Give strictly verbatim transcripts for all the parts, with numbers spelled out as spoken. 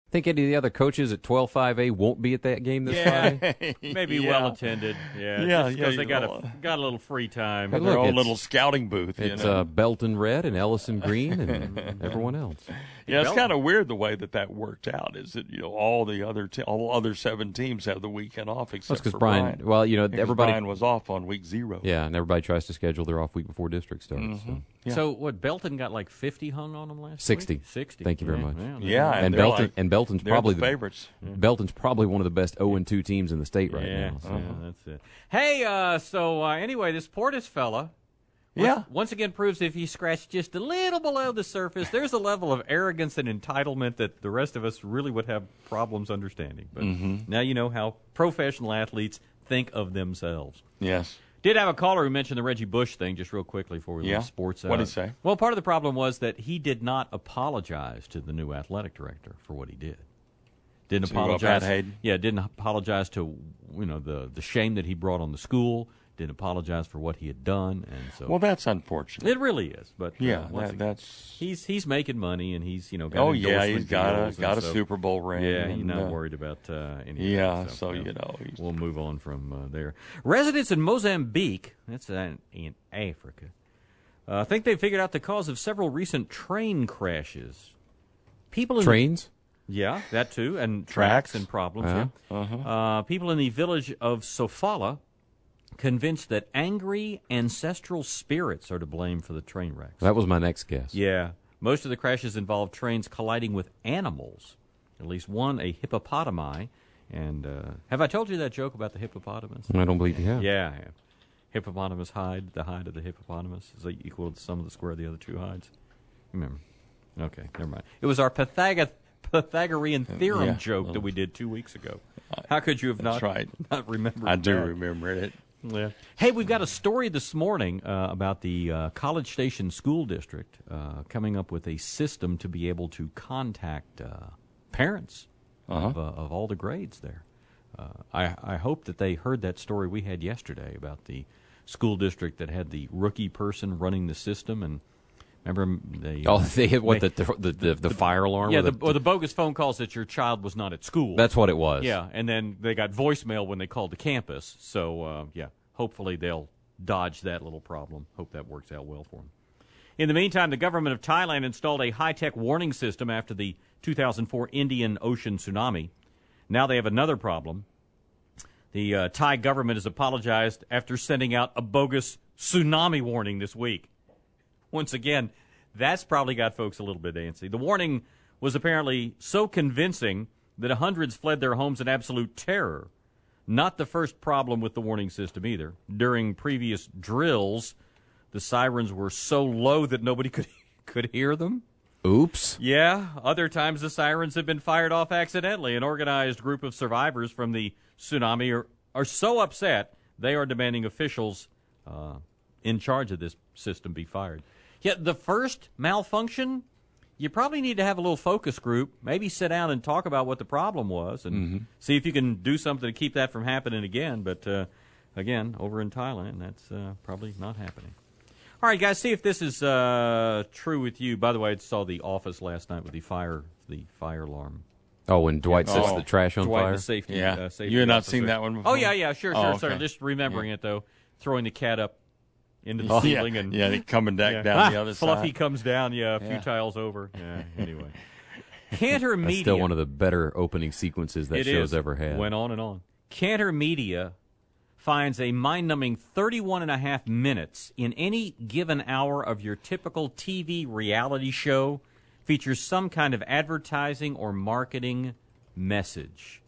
Think any of the other coaches at twelve five A won't be at that game this yeah. Friday? Maybe Yeah. well attended. Yeah, Yeah, just yeah, because they you got know, a got a little free time. Hey, Their look, own it's- little scouting booth. It's you know? uh, Belton Red and Ellison Green and everyone else. Yeah, it's Bell- kind of weird the way that that worked out. Is that you know all the other te- all other seven teams have the weekend off except That's because for Brian, Brian. well, you know, Yeah, 'cause everybody. Brian was off on week zero. Yeah, and everybody tries to schedule their off week before district starts. So. Yeah. So what? Belton got like fifty hung on them last sixty. week. Sixty. Thank you very yeah, much. Yeah, Yeah, And, they're Belton like- and Belton's they're probably the favorites. Belton's probably one of the best zero and two teams in the state right yeah, now. So. yeah, that's it. Hey, uh, so uh, anyway, this Portis fella, once, Yeah. once again proves if you scratch just a little below the surface, there's a level of arrogance and entitlement that the rest of us really would have problems understanding. But now you know how professional athletes think of themselves. Yes. Did have a caller who mentioned the Reggie Bush thing just real quickly before we Yeah? leave sports. What'd uh, he say? Well, part of the problem was that he did not apologize to the new athletic director for what he did. Didn't To, uh, apologize. Pat Hayden? Yeah, didn't apologize to you know the the shame that he brought on the school. Didn't apologize for what he had done, and so Well, that's unfortunate. it really is. But uh, Yeah, once that, again, that's. he's he's making money, and he's you know got Oh yeah, endorsement he's got a deals, got a and so- Super Bowl ring. Yeah, he's and, not uh, worried about uh, any. Yeah, of that, so yeah. you know, he's, We'll move on from uh, there. Residents in Mozambique, that's uh, in Africa, uh, think they figured out the cause of several recent train crashes. People in Trains? yeah, that too, and tracks, Tracks. and problems. Uh-huh. Yeah. uh-huh. Uh, people in the village of Sofala convinced that angry ancestral spirits are to blame for the train wrecks. That was my next guess. Yeah. Most of the crashes involved trains colliding with animals, at least one a hippopotami. And uh, have I told you that joke about the hippopotamus? I don't believe you have. Yeah, I have. Hippopotamus hide, the hide of the hippopotamus is equal to the sum of the square of the other two hides. Remember? Okay, never mind. It was our Pythag- Pythagorean theorem Yeah. joke that we did two weeks ago. How could you have That's not, right. not remembered I do that? remember it. Yeah. Hey, we've got a story this morning uh, about the uh, College Station School District uh, coming up with a system to be able to contact uh, parents Uh-huh. of, uh, of all the grades there. Uh, I, I hope that they heard that story we had yesterday about the school district that had the rookie person running the system. And remember, they Oh, they hit what they- the the the, the fire alarm? yeah, or the, or the bogus phone calls that your child was not at school. That's what it was. Yeah, and then they got voicemail when they called the campus. So, uh, yeah, hopefully they'll dodge that little problem. Hope that works out well for them. In the meantime, the government of Thailand installed a high-tech warning system after the two thousand four Indian Ocean tsunami. Now they have another problem. The uh, Thai government has apologized after sending out a bogus tsunami warning this week. Once again, that's probably got folks a little bit antsy. The warning was apparently so convincing that hundreds fled their homes in absolute terror. Not the first problem with the warning system either. During previous drills, the sirens were so low that nobody could could hear them. Oops. Yeah, other times the sirens have been fired off accidentally. An organized group of survivors from the tsunami are, are so upset they are demanding officials uh, in charge of this system be fired. Yet the first malfunction, you probably need to have a little focus group, maybe sit down and talk about what the problem was and Mm-hmm. see if you can do something to keep that from happening again. But, uh, again, over in Thailand, that's uh, probably not happening. All right, guys, see if this is uh, true with you. By the way, I saw The Office last night with the fire the fire alarm. Oh, when Dwight sets Oh. the trash on Dwight, fire? the safety, Yeah. uh, safety You had not officer. seen that one before? Oh, yeah, yeah, sure, Oh, sure, sure. okay. Just remembering it, though. Throwing the cat up into the Oh, yeah. ceiling. and Yeah, coming back yeah. down the other Fluffy side. comes down, yeah, a few Yeah. tiles over. Yeah, anyway. Cantor Media. That's still one of the better opening sequences that It show's is. ever had. Went on and on. Cantor Media finds a mind-numbing thirty-one and a half minutes in any given hour of your typical T V reality show features some kind of advertising or marketing message.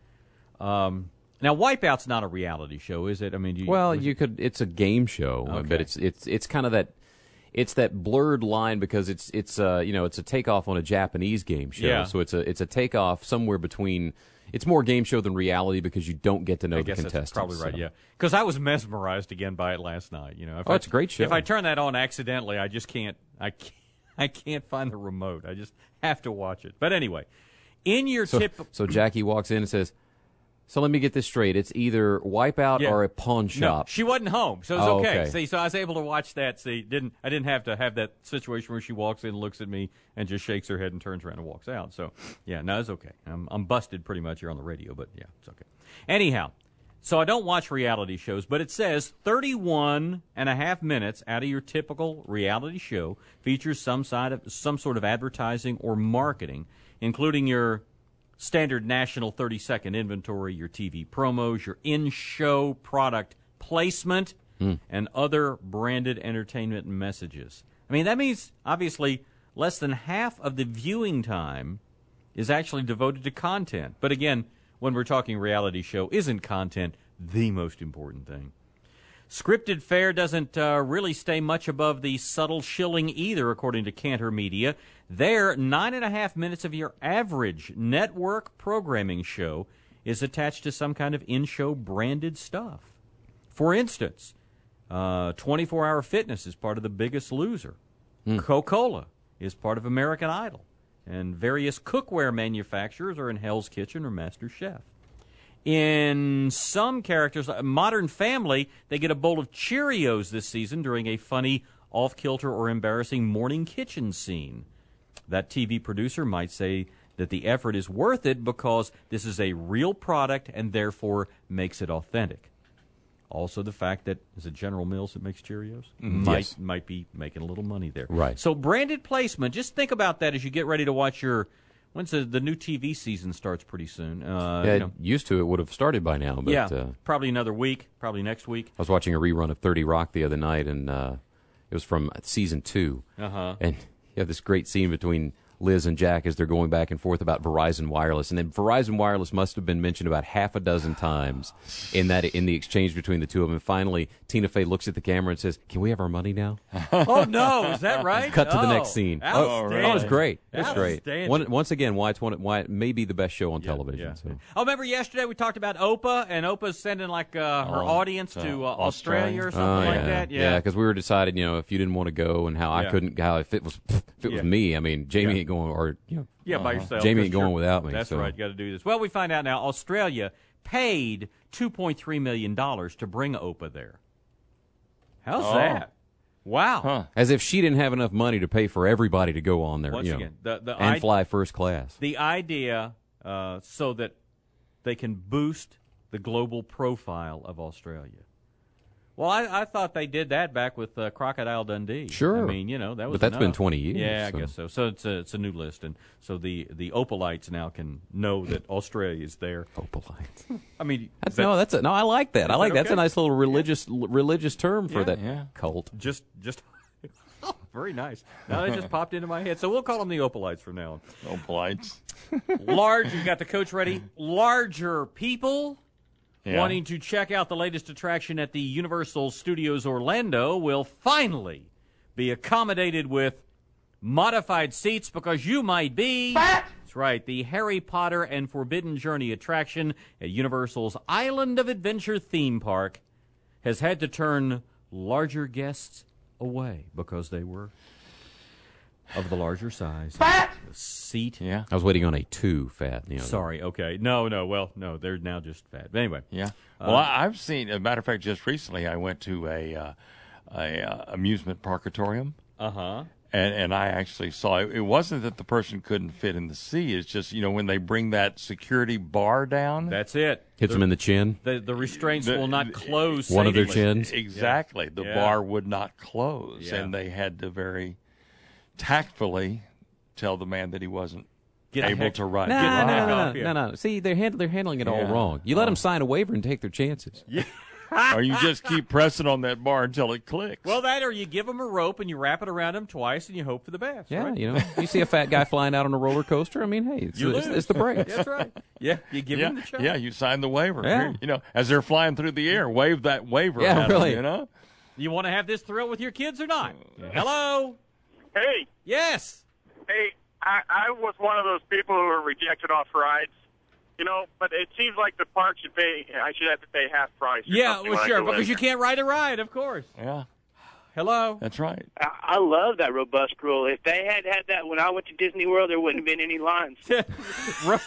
Um, now, Wipeout's not a reality show, is it? I mean, you, Well, was- you could. It's a game show, uh, Okay. but it's it's it's kind of that. It's that blurred line because it's it's uh you know it's a takeoff on a Japanese game show, Yeah. so it's a it's a takeoff somewhere between. It's more game show than reality because you don't get to know I the guess contestants. that's probably right, so. yeah. Because I was mesmerized again by it last night. You know, if Oh, I, it's a great show. If I turn that on accidentally, I just can't. I can't, I can't find the remote. I just have to watch it. But anyway, in your So, tip, so Jackie walks in and says, So let me get this straight. It's either Wipeout Yeah. or a pawn No, shop. she wasn't home, so it was Oh, okay. okay. See, so I was able to watch that. See, didn't I didn't have to have that situation where she walks in, looks at me, and just shakes her head and turns around and walks out. So, yeah, no, it's okay. I'm I'm busted pretty much here on the radio, but yeah, it's okay. Anyhow, so I don't watch reality shows, but it says thirty-one and a half minutes out of your typical reality show features some side of some sort of advertising or marketing, including your standard national thirty-second inventory, your T V promos, your in-show product placement, mm. and other branded entertainment messages. I mean, that means, obviously, less than half of the viewing time is actually devoted to content. But again, when we're talking reality show, isn't content the most important thing? Scripted fare doesn't uh, really stay much above the subtle shilling either, according to Cantor Media. There, nine and a half minutes of your average network programming show is attached to some kind of in-show branded stuff. For instance, uh, twenty-four hour Fitness is part of The Biggest Loser. Mm. Coca-Cola is part of American Idol. And various cookware manufacturers are in Hell's Kitchen or Master Chef. In some characters, Modern Family, they get a bowl of Cheerios this season during a funny, off-kilter or embarrassing morning kitchen scene. That T V producer might say that the effort is worth it because this is a real product and therefore makes it authentic. Also, the fact that is it General Mills that makes Cheerios Mm, might yes. might be making a little money there. Right. So branded placement. Just think about that as you get ready to watch your. When's the, the new T V season starts pretty soon? Uh, yeah, you know. used to it would have started by now, but yeah, uh, probably another week, probably next week. I was watching a rerun of thirty Rock the other night, and uh, it was from season two. Uh-huh. And you have this great scene between Liz and Jack as they're going back and forth about Verizon Wireless, and then Verizon Wireless must have been mentioned about half a dozen times in that in the exchange between the two of them. And finally, Tina Fey looks at the camera and says, "Can we have our money now?" Oh no, is that right? Cut to oh, the next scene. Outstanding. Oh, it was great. It was great. Outstanding. One, once again, why it's one, why it may be the best show on Yeah, television. yeah. So. Oh, remember yesterday we talked about Oprah, and Oprah's sending like uh, her Oh, audience to to uh, Australia. Australia or Oh, something like yeah. that. Yeah, because we were deciding, you know, if you didn't want to go and how I Yeah. couldn't, how if it was if it was Yeah. me, I mean, Jamie Yeah. ain't going, or you know, Yeah, by Uh-huh. yourself. Jamie That's ain't going true. without me. That's so. right. You got to do this. Well, we find out now. Australia paid two point three million dollars to bring Oprah there. How's Oh. that? Wow. Huh. As if she didn't have enough money to pay for everybody to go on there, Once you know, again, the the and I- fly first class. the idea uh, so that they can boost the global profile of Australia. Well, I, I thought they did that back with uh, Crocodile Dundee. Sure. I mean, you know, that was But that's been enough. twenty years, Yeah, so. I guess so. So it's a, it's a new list. And so the, the Opalites now can know that Australia is there. Opalite. I mean, That's is that no, that's a, no. I like that. I Is like that that's a okay? nice little religious l- religious term for Yeah. that Yeah. cult. just, just very nice. Now they just popped into my head. So we'll call them the Opalites from now on. No polites. Large, you got the coach ready. Larger people Yeah. wanting to check out the latest attraction at the Universal Studios Orlando will finally be accommodated with modified seats because you might be. That's right, the Harry Potter and Forbidden Journey attraction at Universal's Island of Adventure theme park has had to turn larger guests away because they were of the larger size. The seat. Yeah. I was waiting on a two fat. You know, Sorry, okay. No, no, well, no, they're now just fat. But anyway. Yeah. Well, I, I've seen. As a matter of fact, just recently I went to a uh, a uh, amusement parkatorium, Uh-huh. and and I actually saw it. It wasn't that the person couldn't fit in the seat. It's just, you know, when they bring that security bar down. That's it. hits them in the chin. The, the restraints The- will not close. One of their safely. chins. Exactly. The Yeah. bar would not close, Yeah. and they had to very tactfully tell the man that he wasn't Get the able heck- to ride. No, Get the no, heck no, off no, here. no, no. See, they're hand, they're handling it all Yeah. wrong. You let them sign a waiver and take their chances. Or you just keep pressing on that bar until it clicks. Well, that or you give them a rope and you wrap it around them twice and you hope for the best. Yeah, right? you know, you see a fat guy flying out on a roller coaster. I mean, hey, it's, You it's, lose. it's the brakes. That's right. Yeah, you give yeah, them the shot. yeah, you sign the waiver. Yeah. Here, you know, as they're flying through the air, wave that waiver. Yeah, at 'em, really. you know. You want to have this thrill with your kids or not? Hello? Hey, Yes. hey, I, I was one of those people who were rejected off rides. You know, but it seems like the park should pay. I should have to pay half price. or Yeah, something well, when I sure, go because in you there. can't ride a ride, of course. Yeah. Hello. That's right. I, I love that robust rule. If they had had that when I went to Disney World, there wouldn't have been any lines. Wait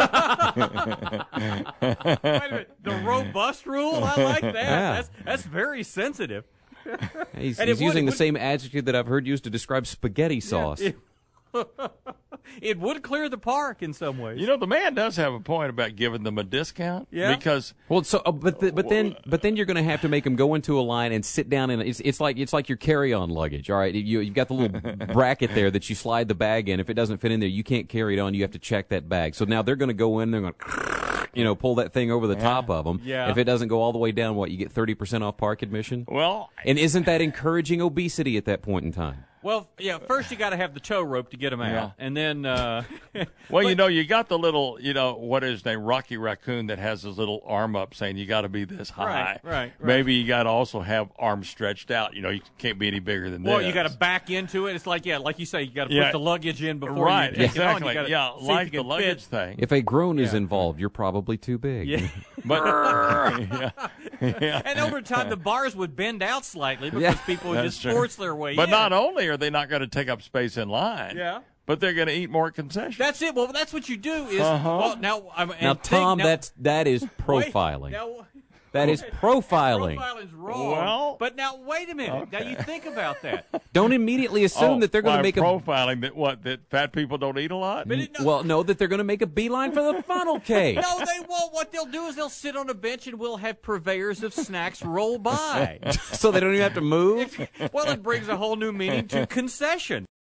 a minute. The robust rule? I like that. Yeah. That's that's very sensitive. He's, And he's it would- using it the would- same adjective that I've heard used to describe spaghetti sauce. It, it would clear the park in some ways. You know, the man does have a point about giving them a discount. Yeah. Because Well, so uh, but the, but then but then you're going to have to make them go into a line and sit down in. It's it's like it's like your carry-on luggage. All right, you you've got the little bracket there that you slide the bag in. If it doesn't fit in there, you can't carry it on. You have to check that bag. So now they're going to go in. They're going to, you know, pull that thing over the top of them. Yeah. If it doesn't go all the way down, what you get thirty percent off park admission. well, And isn't that encouraging obesity at that point in time? Well, yeah, first you got to have the tow rope to get them out. Yeah. And then uh well, you but- know, you got the little, you know, what is his name, Rocky Raccoon, that has his little arm up saying you got to be this high. Right, right, right. Maybe you got to also have arms stretched out. You know, you can't be any bigger than Well, this. you got to back into it. It's like, yeah, like you say, you got to put Yeah. the luggage in before Right, you take exactly. it on. You gotta yeah, see if like you the can luggage fit. thing. If a groan is Yeah. involved, you're probably too big. Yeah. But yeah. Yeah. And over time, the bars would bend out slightly because Yeah. people would That's just true. force their way But in. not only are they not going to take up space in line, Yeah. but they're going to eat more concessions. That's it. Well, that's what you do is, Uh-huh. well, now, I'm, and Now, take- Tom, now- that's that is wait, profiling. now- That is profiling. Profiling's wrong. Well, but now, wait a minute. Now, okay. you think about that. Don't immediately assume Oh, that they're going why to make a profiling that what that fat people don't eat a lot. But it, no, well, no, that they're going to make a beeline for the funnel cake. no, they won't. What they'll do is they'll sit on a bench and we'll have purveyors of snacks roll by. So they don't even have to move. Well, it brings a whole new meaning to concession.